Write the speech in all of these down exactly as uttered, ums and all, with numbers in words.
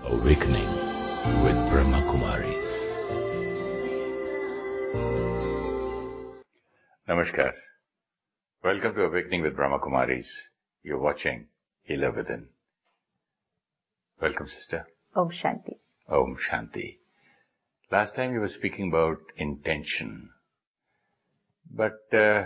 Awakening with Brahma Kumaris. Namaskar. Welcome to Awakening with Brahma Kumaris. You're watching Healer Within. Welcome, sister. Om Shanti. Om Shanti. Last time you were speaking about intention. But uh,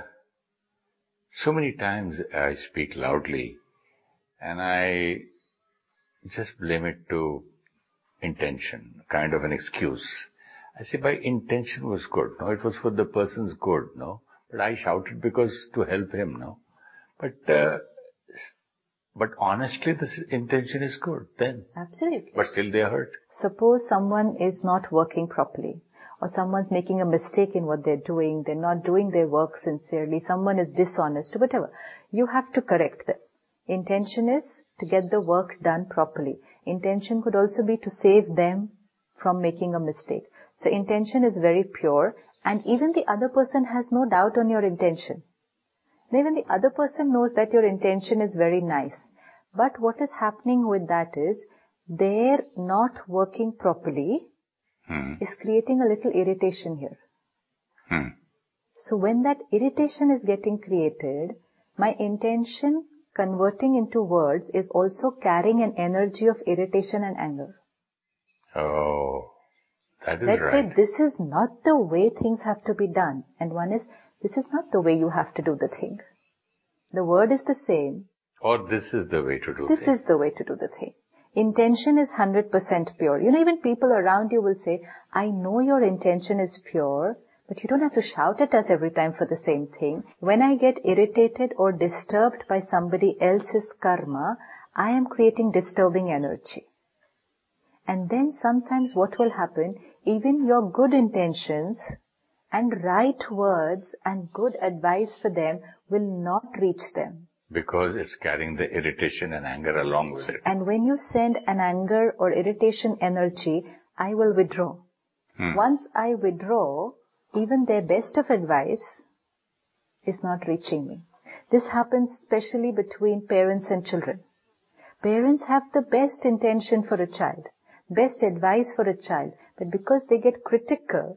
so many times I speak loudly and I just blame it to intention, kind of an excuse. I say, my intention was good, no? It was for the person's good, no? But I shouted because to help him, no? But, uh, but honestly, this intention is good then. Absolutely. But still they are hurt. Suppose someone is not working properly, or someone's making a mistake in what they're doing, they're not doing their work sincerely, someone is dishonest, whatever. You have to correct them. Intention is to get the work done properly. Intention could also be to save them from making a mistake. So intention is very pure, and even the other person has no doubt on your intention. And even the other person knows that your intention is very nice. But what is happening with that is, they're not working properly Hmm. is creating a little irritation here. Hmm. So when that irritation is getting created, my intention converting into words is also carrying an energy of irritation and anger. Oh, that is Let's right. say this is not the way things have to be done. And one is, this is not the way you have to do the thing. The word is the same. Or this is the way to do This things. is the way to do the thing. Intention is one hundred percent pure. You know, even people around you will say, I know your intention is pure, but you don't have to shout at us every time for the same thing. When I get irritated or disturbed by somebody else's karma, I am creating disturbing energy. And then sometimes what will happen, even your good intentions and right words and good advice for them will not reach them. Because it's carrying the irritation and anger along with it. And when you send an anger or irritation energy, I will withdraw. Hmm. Once I withdraw, even their best of advice is not reaching me. This happens especially between parents and children. Parents have the best intention for a child, best advice for a child, but because they get critical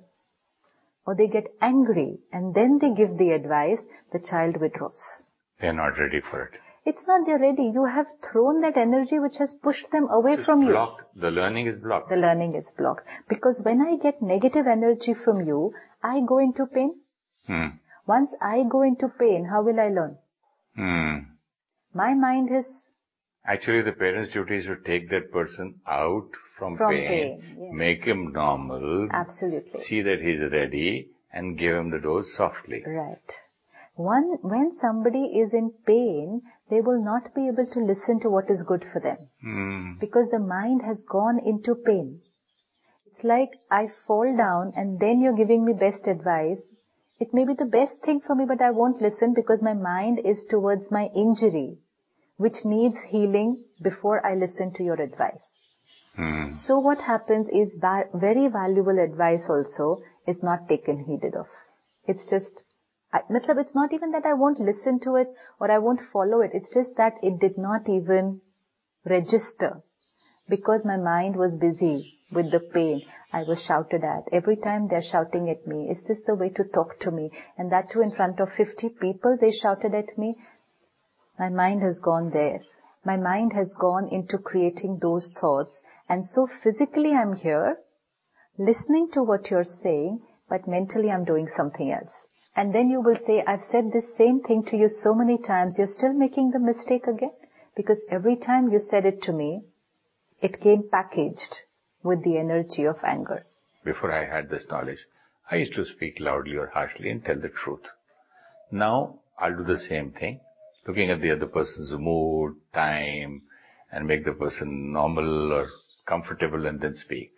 or they get angry and then they give the advice, the child withdraws. They're not ready for it. It's not they're ready. You have thrown that energy which has pushed them away It's from you. blocked. The learning is blocked. The learning is blocked. Because when I get negative energy from you, I go into pain. Hmm. Once I go into pain, how will I learn? Hmm. My mind is Actually, the parent's duty is to take that person out from, from pain, pain. Yes. make him normal, Absolutely. see that he's ready, and give him the dose softly. Right. One, when somebody is in pain, they will not be able to listen to what is good for them. Hmm. Because the mind has gone into pain. It's like I fall down and then you're giving me best advice. It may be the best thing for me, but I won't listen because my mind is towards my injury, which needs healing before I listen to your advice. Hmm. So what happens is va- very valuable advice also is not taken heeded of. It's just, I, matlab, it's not even that I won't listen to it or I won't follow it. It's just that it did not even register because my mind was busy with the pain. I was shouted at. Every time they're shouting at me, is this the way to talk to me? And that too in front of fifty people they shouted at me. My mind has gone there. My mind has gone into creating those thoughts. And so physically I'm here, listening to what you're saying, but mentally I'm doing something else. And then you will say, I've said this same thing to you so many times, you're still making the mistake again? Because every time you said it to me, it came packaged with the energy of anger. Before I had this knowledge, I used to speak loudly or harshly and tell the truth. Now, I'll do the same thing, looking at the other person's mood, time, and make the person normal or comfortable and then speak.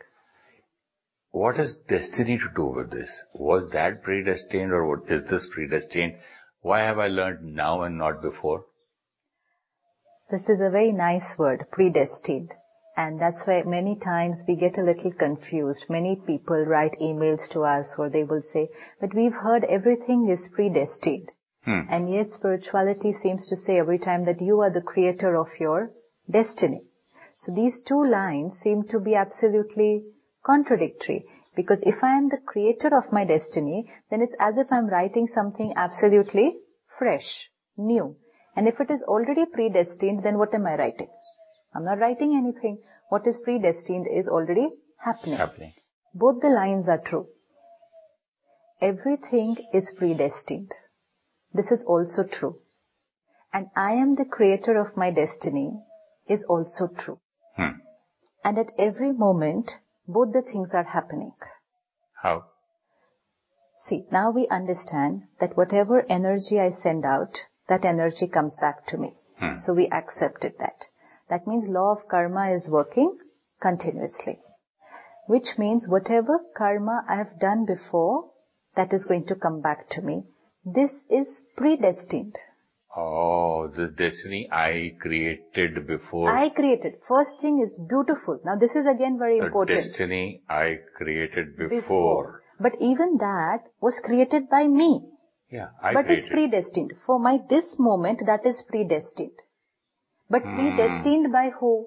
What has destiny to do with this? Was that predestined or what is this predestined? Why have I learned now and not before? This is a very nice word, predestined. And that's why many times we get a little confused. Many people write emails to us or they will say, but we've heard everything is predestined. Hmm. And yet spirituality seems to say every time that you are the creator of your destiny. So these two lines seem to be absolutely contradictory, because if I am the creator of my destiny, then it's as if I'm writing something absolutely fresh, new. And if it is already predestined, then what am I writing? I'm not writing anything. What is predestined is already happening. happening. Both the lines are true. Everything is predestined. This is also true. And I am the creator of my destiny is also true. Hmm. And at every moment, both the things are happening. How? See, now we understand that whatever energy I send out, that energy comes back to me. Hmm. So we accepted that. That means law of karma is working continuously. Which means whatever karma I have done before, that is going to come back to me. This is predestined. Oh, the destiny I created before. I created. First thing is beautiful. Now this is again very the important. The destiny I created before. before. But even that was created by me. Yeah, I But created. it's predestined. For my this moment, that is predestined. But Hmm. predestined by who?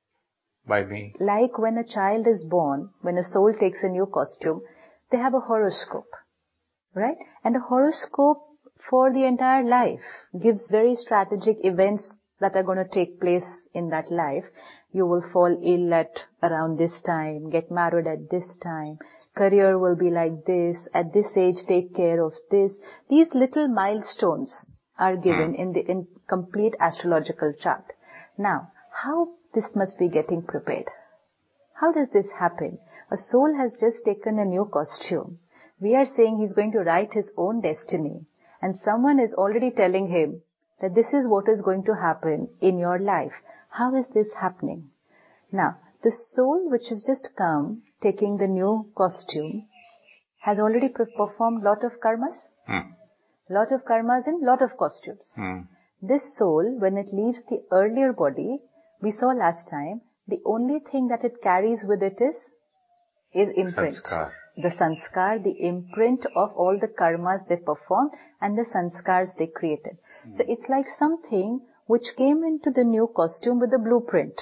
By me. Like when a child is born, when a soul takes a new costume, they have a horoscope. Right? And a horoscope for the entire life gives very strategic events that are going to take place in that life. You will fall ill at around this time, get married at this time, career will be like this, at this age take care of this. These little milestones are given hmm. in the in complete astrological chart. Now, how this must be getting prepared? How does this happen? A soul has just taken a new costume. We are saying he's going to write his own destiny, and someone is already telling him that this is what is going to happen in your life. How is this happening? Now, the soul which has just come, taking the new costume, has already performed lot of karmas. Hmm. Lot of karmas in lot of costumes. Hmm. This soul, when it leaves the earlier body, we saw last time, the only thing that it carries with it is, is imprint. Sanskar. The sanskar, the imprint of all the karmas they performed and the sanskars they created. Mm. So it's like something which came into the new costume with a blueprint.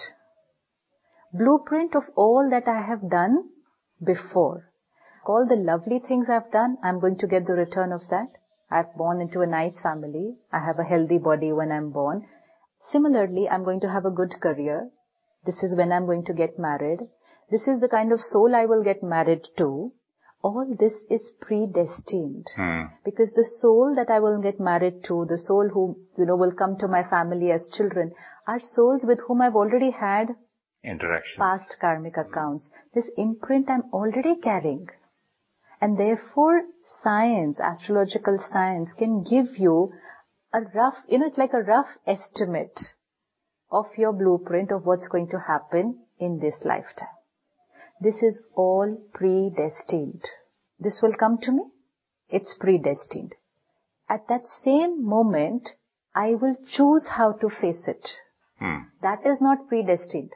Blueprint of all that I have done before. All the lovely things I've done, I'm going to get the return of that. I've born into a nice family. I have a healthy body when I'm born. Similarly, I'm going to have a good career. This is when I'm going to get married. This is the kind of soul I will get married to. All this is predestined. Hmm. Because the soul that I will get married to, the soul who, you know, will come to my family as children, are souls with whom I've already had interaction, past karmic accounts. This imprint I'm already carrying. And therefore, science, astrological science, can give you a rough, you know, it's like a rough estimate of your blueprint of what's going to happen in this lifetime. This is all predestined. This will come to me. It's predestined. At that same moment, I will choose how to face it. Hmm. That is not predestined.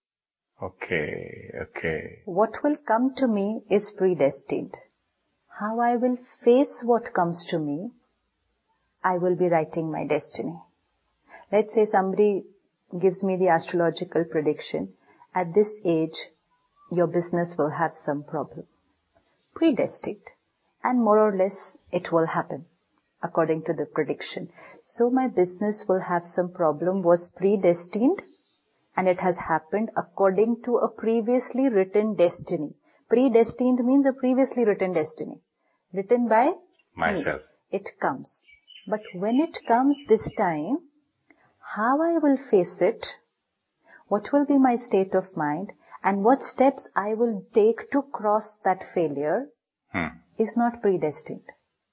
Okay, okay. What will come to me is predestined. How I will face what comes to me, I will be writing my destiny. Let's say somebody gives me the astrological prediction. At this age, your business will have some problem. Predestined. And more or less, it will happen according to the prediction. So my business will have some problem was predestined, and it has happened according to a previously written destiny. Predestined means a previously written destiny. Written by myself. Me. It comes. But when it comes this time, how I will face it, what will be my state of mind, and what steps I will take to cross that failure hmm. is not predestined.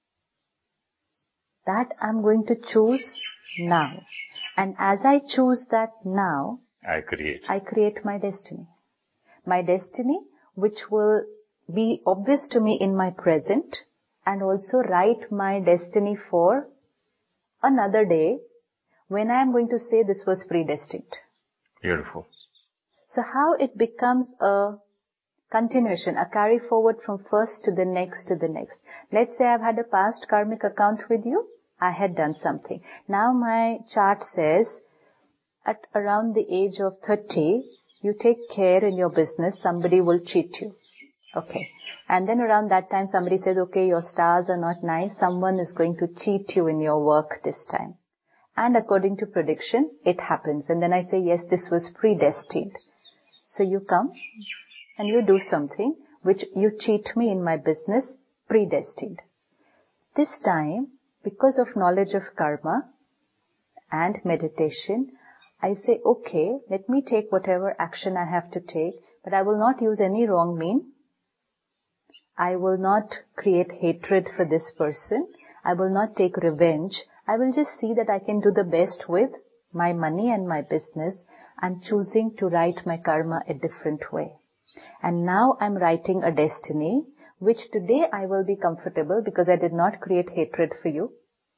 That I'm going to choose now. And as I choose that now, I create. I create my destiny. My destiny, which will be obvious to me in my present, and also write my destiny for another day when I am going to say this was predestined. Beautiful. So how it becomes a continuation, a carry forward from first to the next to the next. Let's say I've had a past karmic account with you. I had done something. Now my chart says at around the age of thirty, You take care in your business, somebody will cheat you. Okay. And then around that time somebody says, okay, your stars are not nice, someone is going to cheat you in your work this time. And according to prediction, it happens. And then I say, yes, this was predestined. So you come and you do something which you cheat me in my business, predestined. This time, because of knowledge of karma and meditation, I say, okay, let me take whatever action I have to take, but I will not use any wrong mean. I will not create hatred for this person. I will not take revenge. I will just see that I can do the best with my money and my business. I'm choosing to write my karma a different way. And now I'm writing a destiny, which today I will be comfortable because I did not create hatred for you.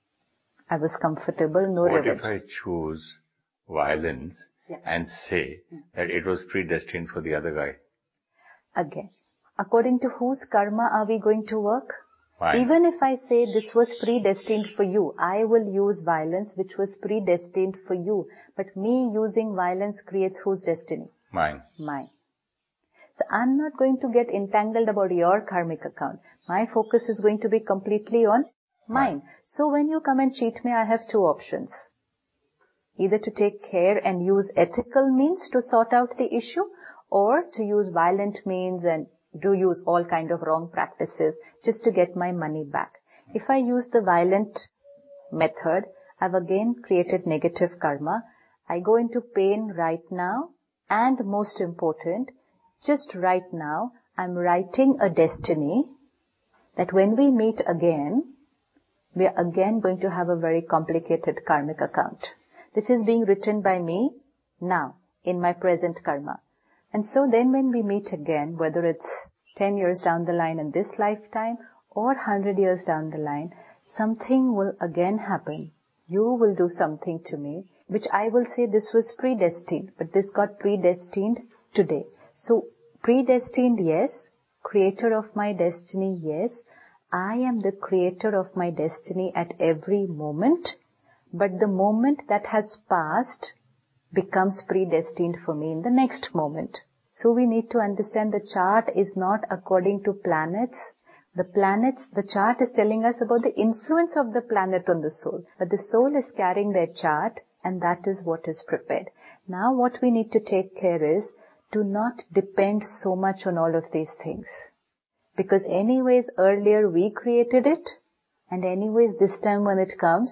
I was comfortable, no what revenge. What if I choose violence yeah. and say that it was predestined for the other guy? Again, according to whose karma are we going to work? Fine. Even if I say this was predestined for you, I will use violence which was predestined for you. But me using violence creates whose destiny? Mine. Mine. So I'm not going to get entangled about your karmic account. My focus is going to be completely on mine. mine. So when you come and cheat me, I have two options. Either to take care and use ethical means to sort out the issue, or to use violent means and do use all kind of wrong practices just to get my money back. If I use the violent method, I've again created negative karma. I go into pain right now, and most important, just right now, I'm writing a destiny that when we meet again, we are again going to have a very complicated karmic account. This is being written by me now in my present karma. And so then when we meet again, whether it's ten years down the line in this lifetime or one hundred years down the line, something will again happen. You will do something to me, which I will say this was predestined, but this got predestined today. So predestined, yes. Creator of my destiny, yes. I am the creator of my destiny at every moment, but the moment that has passed becomes predestined for me in the next moment. So we need to understand the chart is not according to planets. The planets, the chart is telling us about the influence of the planet on the soul. But the soul is carrying their chart, and that is what is prepared. Now what we need to take care is to not depend so much on all of these things. Because anyways earlier we created it, and anyways this time when it comes,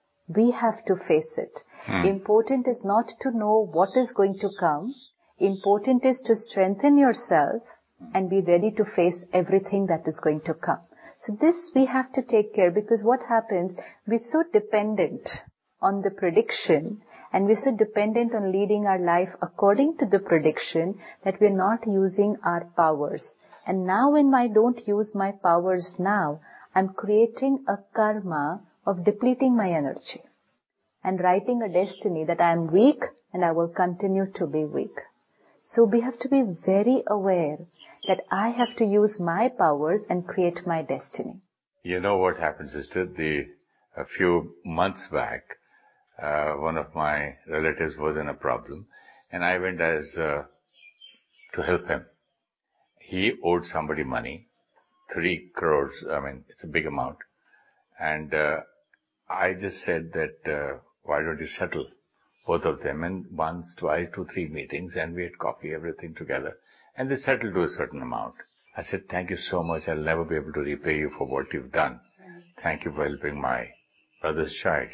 we have to face it. Hmm. Important is not to know what is going to come. Important is to strengthen yourself and be ready to face everything that is going to come. So this we have to take care, because what happens, we're so dependent on the prediction and we're so dependent on leading our life according to the prediction that we're not using our powers. And now when I don't use my powers now, I'm creating a karma of depleting my energy and writing a destiny that I am weak and I will continue to be weak. So we have to be very aware that I have to use my powers and create my destiny. You know what happens, sister? The, a few months back, uh, one of my relatives was in a problem, and I went as uh, to help him. He owed somebody money, three crores. I mean, it's a big amount. And uh, I just said that, uh, why don't you settle both of them? And once, twice, two, three meetings, and we had coffee, everything together. And they settled to a certain amount. I said, thank you so much. I'll never be able to repay you for what you've done. Thank you for helping my brother's child.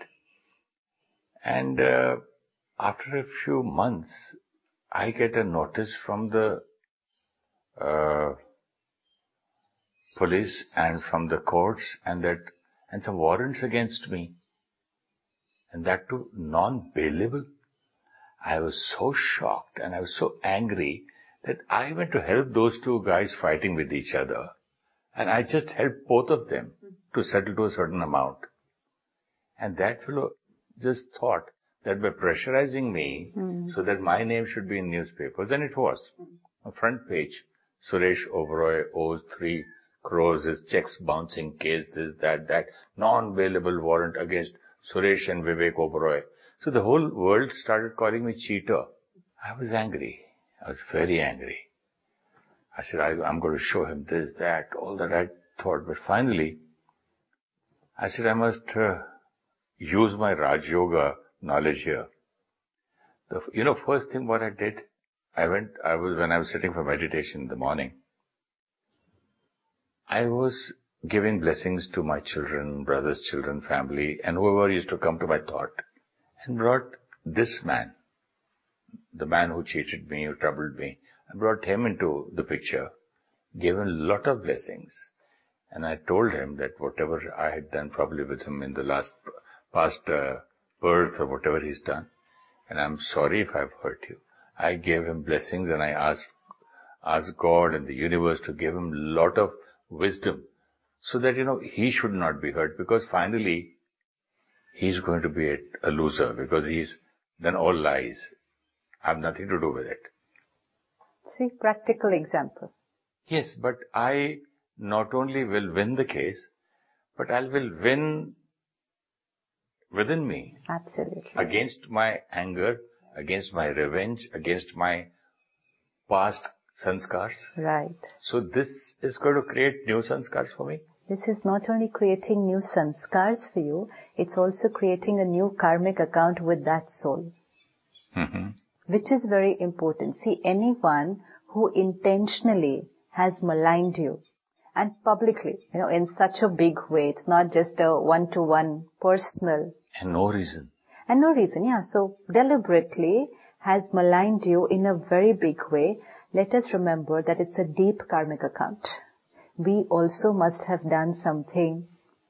And uh, after a few months, I get a notice from the uh, police and from the courts, and that and some warrants against me, and that too non-bailable. I was so shocked and I was so angry that I went to help those two guys fighting with each other, and I just helped both of them to settle to a certain amount. And that fellow just thought that by pressurizing me mm. so that my name should be in newspapers, and it was. On front page, Suresh Oberoi owes three crores, his checks bouncing case, this, that, that, non-bailable warrant against Suresh and Vivek Oberoi. So the whole world started calling me cheater. I was angry. I was very angry. I said, I, I'm going to show him this, that, all that I thought. But finally, I said, I must uh, use my Raj Yoga knowledge here. The, you know, first thing what I did, I went, I was, when I was sitting for meditation in the morning, I was giving blessings to my children, brothers, children, family, and whoever used to come to my thought, and brought this man, the man who cheated me, who troubled me, I brought him into the picture, gave him a lot of blessings, and I told him that whatever I had done probably with him in the last, past uh, birth or whatever he's done, and I'm sorry if I've hurt you. I gave him blessings and I asked, asked God and the universe to give him a lot of wisdom so that, you know, he should not be hurt, because finally he's going to be a, a loser because he's done all lies. I have nothing to do with it. See, practical example. Yes, but I not only will win the case, but I will win within me. Absolutely. Against my anger, against my revenge, against my past sanskars. Right. So this is going to create new sanskars for me. This is not only creating new sanskars for you, it's also creating a new karmic account with that soul. Mm-hmm. Which is very important. See, anyone who intentionally has maligned you, and publicly, you know, in such a big way, it's not just a one-to-one personal. And no reason. And no reason, yeah. So deliberately has maligned you in a very big way. Let us remember that it's a deep karmic account. We also must have done something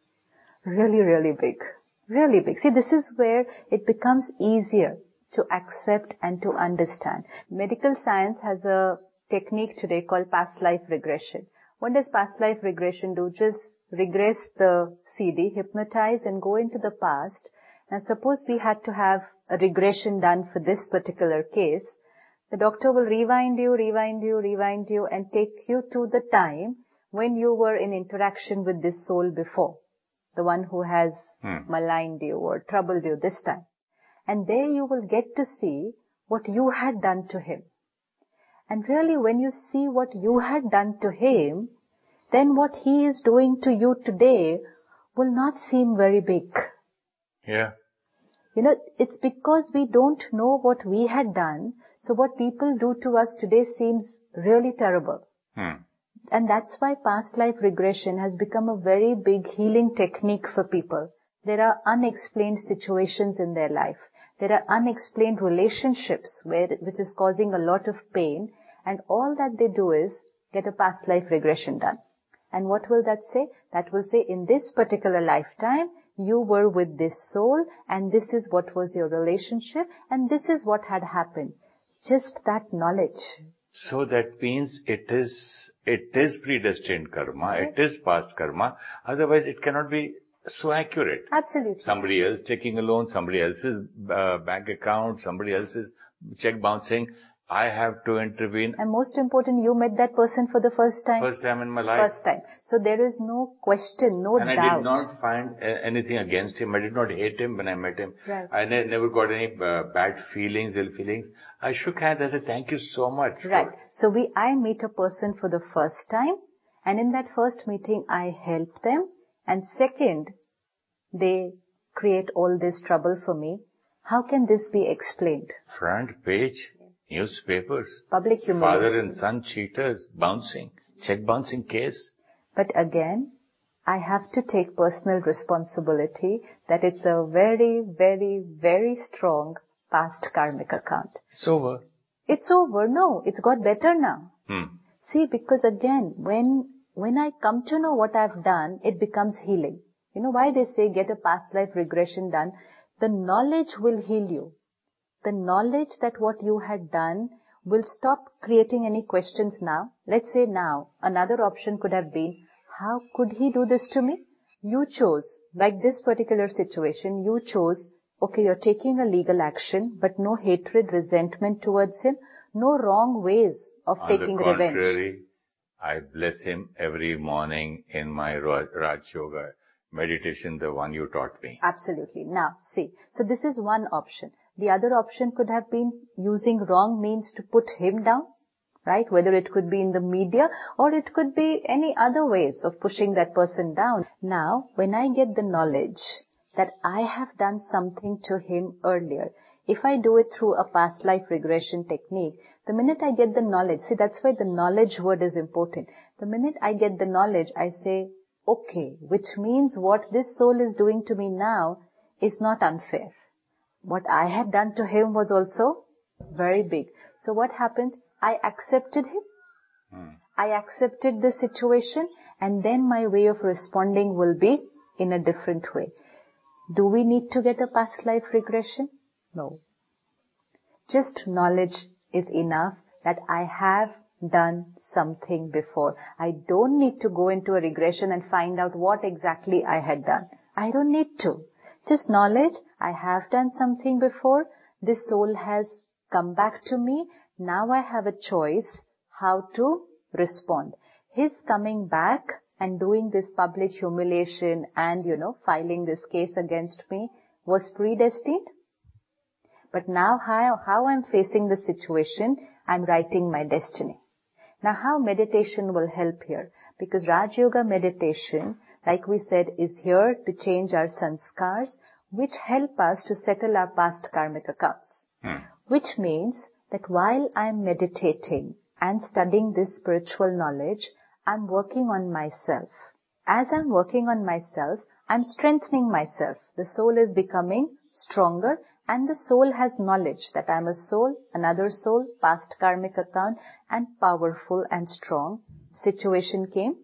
really, really big. Really big. See, this is where it becomes easier to accept and to understand. Medical science has a technique today called past life regression. What does past life regression do? Just regress the C D, hypnotize and go into the past. Now suppose we had to have a regression done for this particular case. The doctor will rewind you, rewind you, rewind you and take you to the time when you were in interaction with this soul before. The one who has hmm. maligned you or troubled you this time. And there you will get to see what you had done to him. And really when you see what you had done to him, then what he is doing to you today will not seem very big. Yeah. You know, it's because we don't know what we had done, so what people do to us today seems really terrible. Hmm. And that's why past life regression has become a very big healing technique for people. There are unexplained situations in their life. There are unexplained relationships where, which is causing a lot of pain, and all that they do is get a past life regression done. And what will that say? That will say, in this particular lifetime, you were with this soul, and this is what was your relationship, and this is what had happened. Just that knowledge. So that means it is, it is predestined karma, it is past karma, otherwise it cannot be so accurate. Absolutely. Somebody else taking a loan, somebody else's uh, bank account, somebody else's check bouncing. I have to intervene. And most important, you met that person for the first time. First time in my life. First time. So there is no question, no and doubt. And I did not find uh, anything against him. I did not hate him when I met him. Right. I ne- never got any uh, bad feelings, ill feelings. I shook hands. I said, thank you so much. Right. So we, I meet a person for the first time, and in that first meeting, I help them. And second, they create all this trouble for me. How can this be explained? Front page, newspapers, public humiliation. Father and son cheaters, bouncing, check bouncing case. But again, I have to take personal responsibility that it's a very, very, very strong past karmic account. It's over. It's over. No, it's got better now. Hmm. See, because again, when, when I come to know what I've done, it becomes healing. You know why they say get a past life regression done? The knowledge will heal you. The knowledge that what you had done will stop creating any questions now. Let's say now, another option could have been, how could he do this to me? You chose, like this particular situation, you chose, okay, you're taking a legal action, but no hatred, resentment towards him, no wrong ways of On taking the revenge. contrary, I bless him every morning in my Raj Yoga meditation, the one you taught me. Absolutely. Now, see, so this is one option. The other option could have been using wrong means to put him down, right? Whether it could be in the media or it could be any other ways of pushing that person down. Now, when I get the knowledge that I have done something to him earlier, if I do it through a past life regression technique, the minute I get the knowledge, see, that's why the knowledge word is important. The minute I get the knowledge, I say, okay, which means what this soul is doing to me now is not unfair. What I had done to him was also very big. So what happened? I accepted him. Hmm. I accepted the situation, and then my way of responding will be in a different way. Do we need to get a past life regression? No. Just knowledge is enough that I have done something before. I don't need to go into a regression and find out what exactly I had done. I don't need to. Just knowledge, I have done something before. This soul has come back to me. Now I have a choice how to respond. His coming back and doing this public humiliation and, you know, filing this case against me was predestined. But now how, how I'm facing the situation, I'm writing my destiny. Now how meditation will help here? Because Raj Yoga meditation, like we said, is here to change our sanskars, which help us to settle our past karmic accounts. Hmm. Which means that while I'm meditating and studying this spiritual knowledge, I'm working on myself. As I'm working on myself, I'm strengthening myself. The soul is becoming stronger, and the soul has knowledge that I'm a soul, another soul, past karmic account, and powerful and strong. Situation came,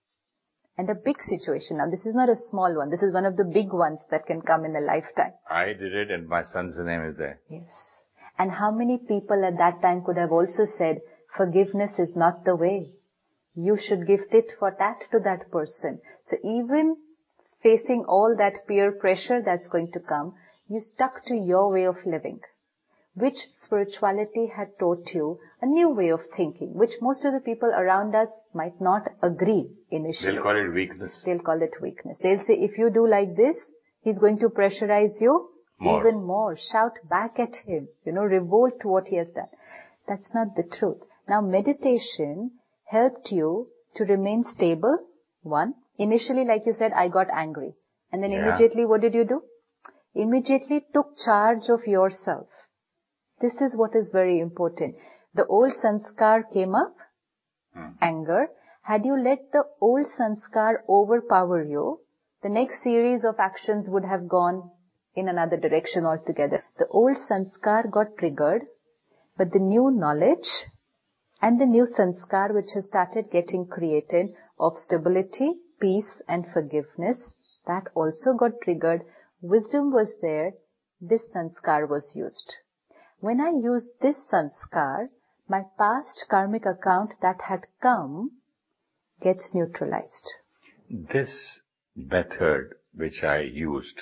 and a big situation. Now, this is not a small one. This is one of the big ones that can come in a lifetime. I did it, and my son's name is there. Yes. And how many people at that time could have also said, forgiveness is not the way. You should gift it for that to that person. So even facing all that peer pressure that's going to come, you stuck to your way of living, which spirituality had taught you a new way of thinking, which most of the people around us might not agree initially. They'll call it weakness. They'll call it weakness. They'll say, if you do like this, he's going to pressurize you more. Even more. Shout back at him, you know, revolt to what he has done. That's not the truth. Now, meditation helped you to remain stable. One, initially, like you said, I got angry. And then yeah. immediately, what did you do? Immediately took charge of yourself. This is what is very important. The old sanskar came up, hmm. anger. Had you let the old sanskar overpower you, the next series of actions would have gone in another direction altogether. The old sanskar got triggered, but the new knowledge and the new sanskar which has started getting created of stability, peace and forgiveness, that also got triggered. Wisdom was there, this sanskar was used. When I used this sanskar, my past karmic account that had come gets neutralized. This method which I used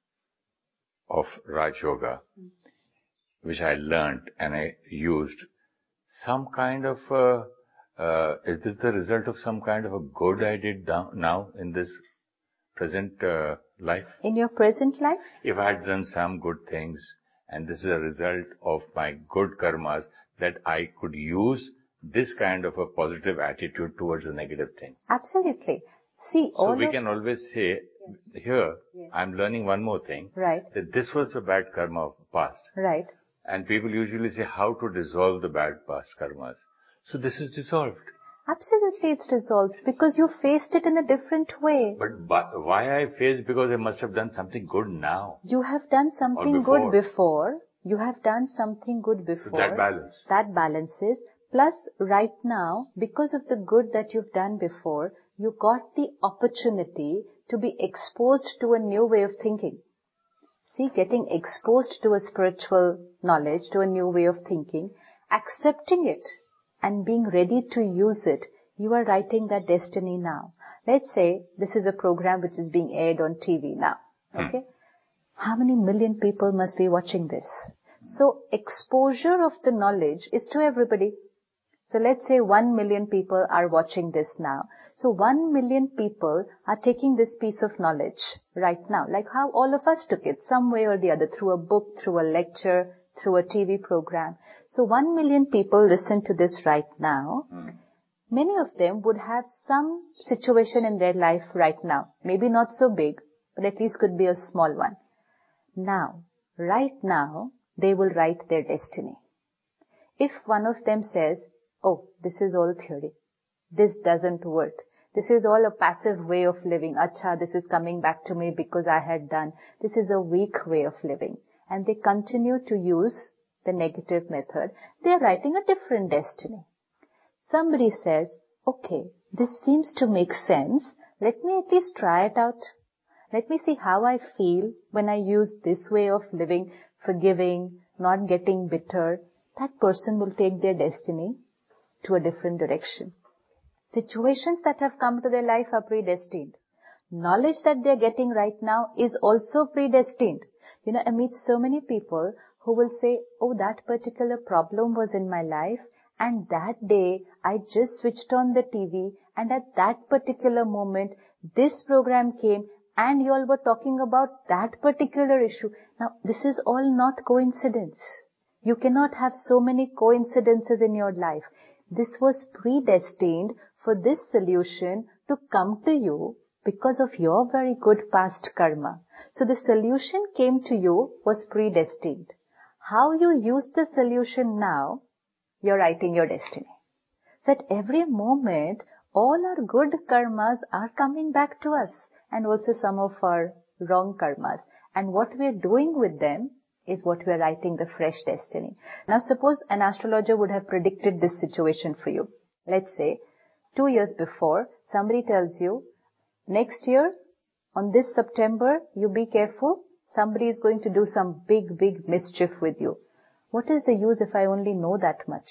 of Raj Yoga, mm. which I learned and I used, some kind of, uh, uh, is this the result of some kind of a good I did down, now in this present uh, life? In your present life? If I had done some good things, and this is a result of my good karmas, that I could use this kind of a positive attitude towards a negative thing. Absolutely. See, all so we of... can always say, yeah. here, yeah. I'm learning one more thing. Right. That this was a bad karma of past. Right. And people usually say how to dissolve the bad past karmas. So this is dissolved. Absolutely, it's dissolved because you faced it in a different way. But, but why I faced? Because I must have done something good now. You have done something good before. You have done something good before. So that balance. That balances. Plus, right now, because of the good that you've done before, you got the opportunity to be exposed to a new way of thinking. See, getting exposed to a spiritual knowledge, to a new way of thinking, accepting it and being ready to use it, you are writing that destiny now. Let's say this is a program which is being aired on T V now. Okay? Hmm. How many million people must be watching this? So exposure of the knowledge is to everybody. So let's say one million people are watching this now. So one million people are taking this piece of knowledge right now, like how all of us took it, some way or the other, through a book, through a lecture, through a T V program. So one million people listen to this right now. Mm. Many of them would have some situation in their life right now. Maybe not so big, but at least could be a small one. Now, right now, they will write their destiny. If one of them says, oh, this is all theory, this doesn't work, this is all a passive way of living, acha, this is coming back to me because I had done, this is a weak way of living, and they continue to use the negative method, they are writing a different destiny. Somebody says, okay, this seems to make sense, let me at least try it out. Let me see how I feel when I use this way of living, forgiving, not getting bitter. That person will take their destiny to a different direction. Situations that have come to their life are predestined. Knowledge that they are getting right now is also predestined. You know, I meet so many people who will say, oh, that particular problem was in my life, and that day I just switched on the T V, and at that particular moment this program came and you all were talking about that particular issue. Now, this is all not coincidence. You cannot have so many coincidences in your life. This was predestined for this solution to come to you because of your very good past karma. So the solution came to you was predestined. How you use the solution now, you're writing your destiny. So at every moment, all our good karmas are coming back to us, and also some of our wrong karmas. And what we're doing with them is what we're writing the fresh destiny. Now suppose an astrologer would have predicted this situation for you. Let's say, two years before, somebody tells you, next year, on this September, you be careful, somebody is going to do some big, big mischief with you. What is the use if I only know that much?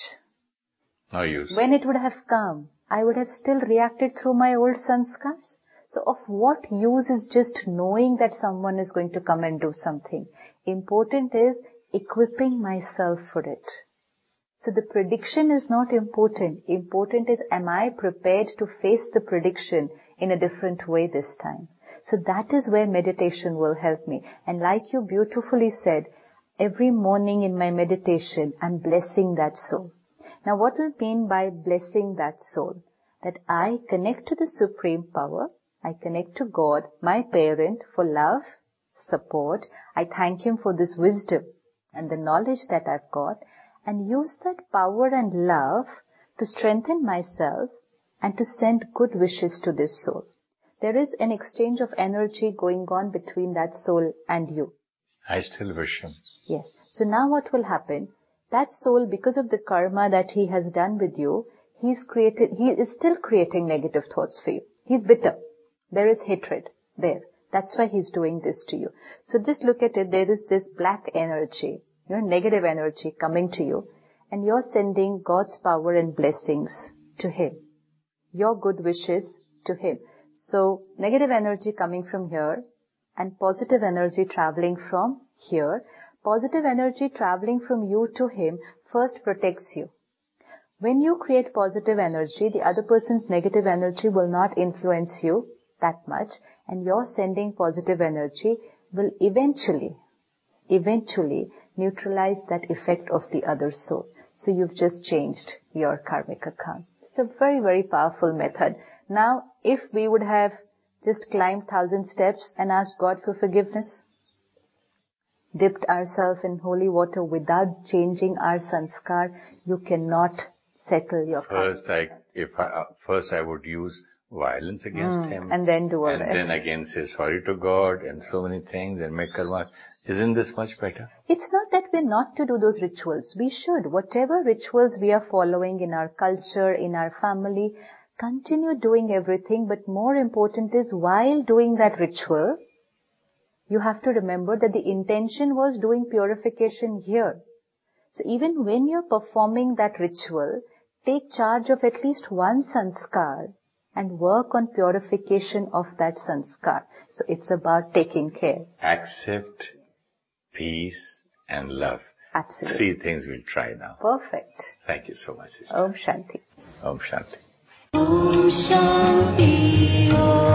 No use. When it would have come, I would have still reacted through my old sanskars. So of what use is just knowing that someone is going to come and do something? Important is equipping myself for it. So the prediction is not important. Important is, am I prepared to face the prediction in a different way this time? So that is where meditation will help me. And like you beautifully said, every morning in my meditation, I'm blessing that soul. Now what will mean by blessing that soul? That I connect to the Supreme Power, I connect to God, my parent, for love, support. I thank Him for this wisdom and the knowledge that I've got, and use that power and love to strengthen myself and to send good wishes to this soul. There is an exchange of energy going on between that soul and you. I still wish him. Yes. So now what will happen? That soul, because of the karma that he has done with you, he's created, he is still creating negative thoughts for you. He's bitter. There is hatred there. That's why he's doing this to you. So just look at it. There is this black energy, you know, negative energy coming to you, and you're sending God's power and blessings to him. Your good wishes to him. So negative energy coming from here and positive energy traveling from here. Positive energy traveling from you to him first protects you. When you create positive energy, the other person's negative energy will not influence you that much, and your sending positive energy will eventually, eventually neutralize that effect of the other soul. So you've just changed your karmic account. It's a very, very powerful method. Now, if we would have just climbed thousand steps and asked God for forgiveness, dipped ourselves in holy water without changing our sanskar, you cannot settle your karma. First, I, if I, uh, first I would use violence against mm, him. And then do all and that. And then again say sorry to God and so many things and make karma. Isn't this much better? It's not that we're not to do those rituals. We should. Whatever rituals we are following in our culture, in our family, continue doing everything. But more important is, while doing that ritual, you have to remember that the intention was doing purification here. So even when you're performing that ritual, take charge of at least one sanskar and work on purification of that sanskar. So it's about taking care. Accept peace and love. Absolutely. Three things we'll try now. Perfect. Thank you so much, sister. Om Shanti. Om Shanti. Om Shanti. Om